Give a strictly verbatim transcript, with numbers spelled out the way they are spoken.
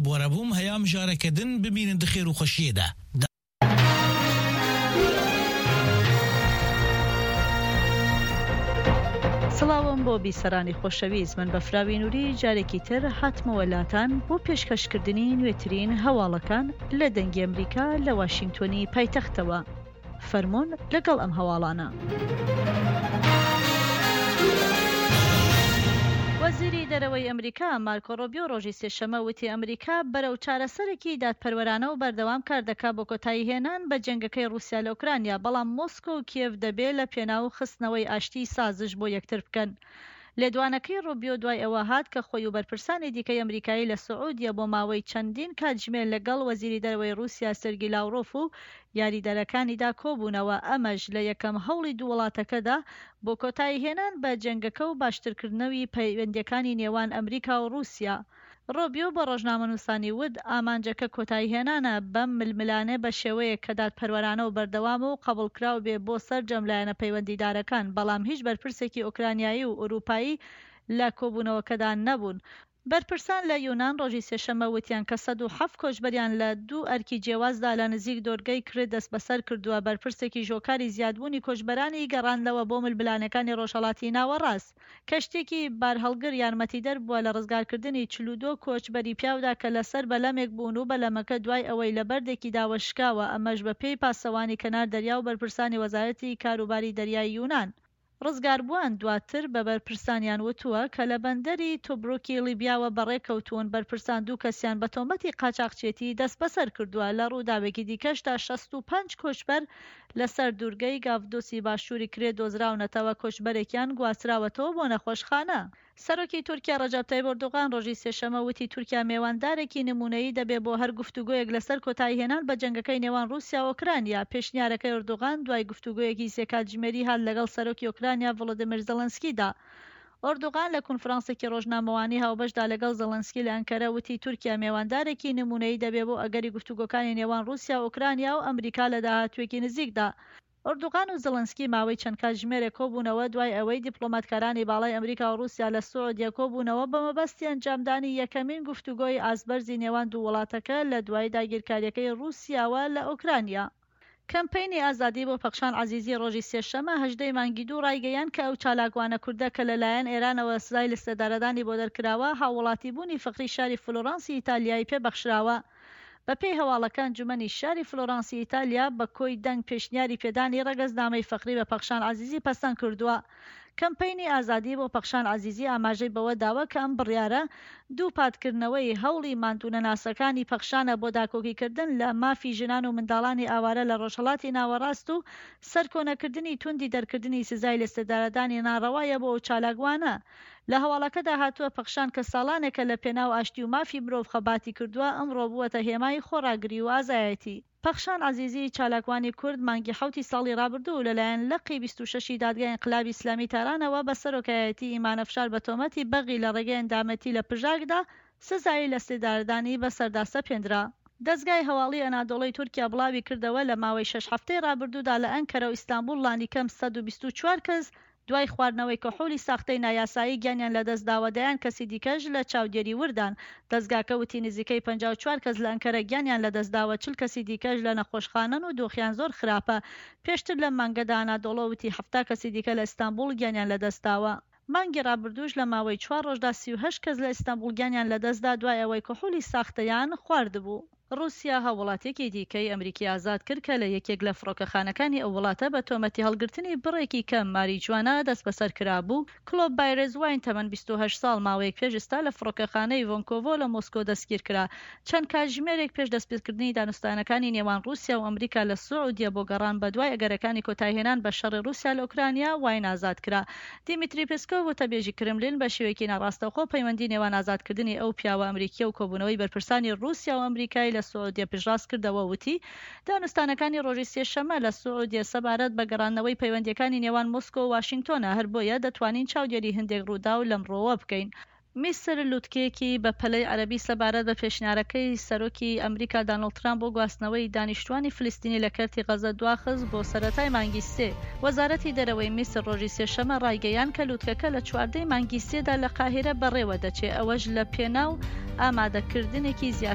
بوارەبووم هەیام ژارەکەدن ببینن دخێر و خۆشیەدا. سڵاوم بۆ بیسەرانی خۆشەویست، من بە فراوی نووری جارێکی تر هاتمەوەلاتان بۆ پێشکەشکردنی نوێترین هەواڵەکان لە دەنگی ئەمریکا لە واشنگتۆنی پایتەختەوە. فەرمۆن لەگەڵ ئەم هەواڵانە. وەزیری دەرەوەی ئەمریکا مارکۆ ڕۆبیۆ ڕۆژی سێشەمە وتی ئەمریکا بەرەو چارەسەرێکی دادپەروەرانە و بەردەوام کار دەکات بۆ کۆتایی هێنان بە جەنگەکەی رووسیا لە ئوکرانیا، بەڵام مۆسکۆ و کیێف دەبێت لە پێناو خستنەوەی ئاشتی سازش بۆ یەکتر بکەن. لێدوانەکەی ڕۆبیۆ دوای ئەوە هات کە خۆی و بەرپرسانی دیکەی ئەمریکایی لە سعودیە بۆ ماوەی چەندین کاتژمێر لەگەڵ وەزیری دەرەوەی رووسیا سێرگی لاڤڕۆف و یاریدەرەکانیدا کۆبوونەوە، ئەمەش لە یەکەم هەوڵی دوو وڵاتەکەدا بۆ کۆتایی هێنان بە جەنگەکە و باشترکردنەوەی پەیوەندیەکانی نێوان ئەمریکا و رووسیا. ڕۆبیۆ بە ڕۆژنامەنووسانی وت ئامانجەکە کۆتایی هێنانە بەم ململانێ بە شێوەیە کە دادپەروەرانە و بەردەوامە و قبوڵکراو بێ بۆ سەر جەملایەنە پەیوەندیدارەکان، بەڵام هیچ بەرپرسێکی ئوکرانیایی و ئوروپایی لە کۆبوونەوەکەدا نەبوون. بەرپرسان لە یۆنان ڕۆژی سێشەمە وتیان کە سەد و حەفت کۆچبەریان لە دوو ئەرکی جیاوازدا لە نزیک دۆرگەی کرد دەست بەسەر کردووە. بەرپرسێکی ژۆکاری زیادبوونی کۆچبەرانی گەڕاندەوە بۆ ململانەکانی ڕۆژهەڵاتی ناوەڕاست. کەشتێکی بارهەڵگر یارمەتیدەر بووە لە ڕزگارکردنی چل و دۆ کۆچبەری پیاودا کە لەسەر بەلەمێک بوون و بەلەمەکە دوای ئەوەی لە بەردێکی داوەشکاوە، ئەمەش بە پێی پاسەوانی کەنار دەریا و بەرپرسانی وەزارەتی کاروباری دەریای یونان. ڕزگاربووان دواتر بە بەرپرسانیان وتووە کە لە بەندەری تۆبروکی لیبیاوە بەڕێکەوتوون. بەرپرسان دوو کەسیان بە تۆمەتی قاچاقچێتی دەست بەسەر کردووە. لە ڕووداوێکی دیکەشدا شەست و پێنج کۆچبەر لەسەر دوورگەی گاڤدۆسی باشووری کرێ دۆزراونەتەوە، کۆچبەرێکیان گواستراوەتەوە بۆ نەخۆشخانە. سەرۆکی تورکیا ڕەجەب تایب ئەردۆغان ڕۆژی سێشەمە وتی تورکیا میواندارێکی نمونەیی دەبێت بۆ هەر گفتوگۆیەک لەسەر کۆتایی هێنان بە جەنگەکەی نێوان رووسیا و ئوکرانیا. پێشنیارەکەی ئەردۆغان دوای گفتوگۆیەکی سێ کاتژمێری هات لەگەڵ سەرۆکی ئوکرانیا ڤڵۆدیمیر زەلەنسکیدا. ئەردۆغان لە کۆنفرانسێکی ڕۆژنامەوانی هاوبەشدا لەگەڵ زەلەنسکی لە ئەنکەرە وتی تورکیا میواندارێکی نمونەیی دەبێت بۆ ئەگەری گفتوگۆکانی نێوان رووسیا و ئوکرانیا و ئەمریکا لە داهاتوێکی نزیکدا. ئەردۆغان و زەلەنسکی ماوەی چەند کاتژمێرێک کۆبوونەوە دوای ئەوەی دیپلۆماتکارانی باڵای ئەمریکا و رووسیا لە سعودیە کۆبوونەوە بە مەبەستی ئەنجامدانی یەکەمین گفتوگۆی ئاسبەرزی نێوان دوو وڵاتەکە لە دوای داگیرکاریەکەی رووسیاوە لە ئوکرانیا. کەمپەینی ئازادی بۆ پەخشان عەزیزی ڕۆژی سێشەمە هەژدەی مانگی دوو ڕایگەیان کە ئەو چالاکوانە کوردە کە لەلایەن ئێرانەوە سزای لە سێدارەدانی بۆ دەرکراوە هاوڵاتی بوونی فقری شاری فلۆرانسی ئیتالیایی پێبەخشراوە. بەپێی هەواڵەکان جومەنی شاری فلۆرانسی ئیتالیا بە کۆی دەنگ پێشنیاری پێدانی ڕەگەزنامەی فەقری بە پەخشان عەزیزی پەسەند کردووە. کەمپەینی ئازادی بۆ پەخشان عەزیزی ئاماژەی بەوە داوە کە ئەم بڕیارە دوو پاتکردنەوەی هەوڵی ماندوونەناسەکانی پەخشانە بۆ داکۆکیکردن لە مافی ژنان و منداڵانی ئاوارە لە ڕۆژهەڵاتی ناوەڕاست و سەرکۆنەکردنی توندی دەرکردنی سزای لە سێدارەدانی ناڕەوایە بۆ ئەو چالاکوانە. لە هەواڵەکەدا هاتووە پەخشان کە ساڵانێکە لە پێناو ئاشتی و مافی مرۆڤ خەباتی کردووە، ئەمڕۆ بووەتە هێمای خۆڕاگری و ئازایەتی. پەخشان عەزیزی چالاکوانی کورد مانگی حەوتی ساڵی ڕابردوو لەلایەن لەقی بیست و شەشی دادگای ئینقلابی ئیسلامی تارانەوە بە سەرۆکایەتی ئیمانەفشار بە تۆمەتی بەغی لە ڕێگەی ئەندامەتی لە پژاکدا سزایی لە سێدارەدانی بەسەردا سەپێنرا. دەستگای هەواڵی ئەنادۆڵی تورکیا بڵاوی کردەوە لە ماوەی شەش هەفتەی ڕابردوودا لە ئەنکەرە و ئیستانبول لانی کەم سەد و بیست و چوار کەس دوای خواردنەوەی کەحولی ساختەی نایاسایی گیانیان لە دەستداوە، دەیان کەسی دیکەش لە چاودێری وردان. دەستگاکە وتی نزیکەی پەنجا و چوار کەس لە ئەنکەرە گیانیان لە دەستداوە، چل کەسی دیکەش لە نەخۆشخانەن و دۆخیان زۆر خراپە. پێشتر لە مانگەدا ئەنادۆڵە وتی هەفتا کەسی دیکە لە ئیستانبول گیانیان لە دەستداوە. مانگی ڕابردووش لە ماوەی چوار ڕۆژدا سی و هەشت کەس لە ئیستانبول گیانیان لە دەستدا دوای ئەوەی کەحولی ساختەیان خواردبوو. رووسیا هاوڵاتێکی دیکەی ئەمریکی ئازاد کرد کە لە یەکێک لە فڕۆکەخانەکانی ئەو وڵاتە بە تۆمەتی هەڵگرتنی بڕێکی کەم ماریجوانە دەست بەسەر کرابوو. کلۆب بایرێزواین تەمەن بیست و هەشت ساڵ ماوەیەک پێش ئێستا لە فڕۆکەخانەی ڤۆنکۆڤۆ لە مۆسکۆ دەستگیر کرا. چەند کاتژمێرێک پێش دەستپێکردنی دانوستانەکانی نێوان رووسیا و ئەمریکا لە سعودیە بۆ گەڕان بە دوای ئەگەرەکانی کۆتایهێنان بە شەڕی رووسیا لە ئوکرانیا واین ئازاد کرا. دیمیتری پێسکۆڤ وتەبێژی کرملین بە شێوەیەکی ناڕاستەوخۆ پەیوەندی نێوان ئازادکردنی ئەو پیاوە ئەمریکیە و کۆبوونەوەی بەرپرسانی رووسیا و ئەمریکای لە سعودیە پێشڕاست کردەوە. وتی دانوستانەکانی ڕۆژی سێشەمە لە سعودیە سەبارەت بە گەڕانەوەی پەیوەندیەکانی نێوان مۆسکۆ و واشنگتۆنە، هەر بۆیە دەتوانین چاودێری هەندێک ڕوودا و لەمڕۆوە بکەین. میسر لوتکێکی بە پەلەی عەرەبی سەبارەت بە پێشنیارەکەی سەرۆکی ئەمریکا دانەڵد ترامپ بۆ گواستنەوەی دانیشتوانی فلستینی لە کەرتی غەزە دواخست بۆ سەرەتای مانگی سێ. وەزارەتی دەرەوەی میسر ڕۆژی سێشەمە ڕایگەیان کە لوتکەکە لە چواردەی مانگی سێدا لە قاهیرە بەڕێوە دەچێت، ئەوەش لە پێناو ئامادەکردنێکی زیاد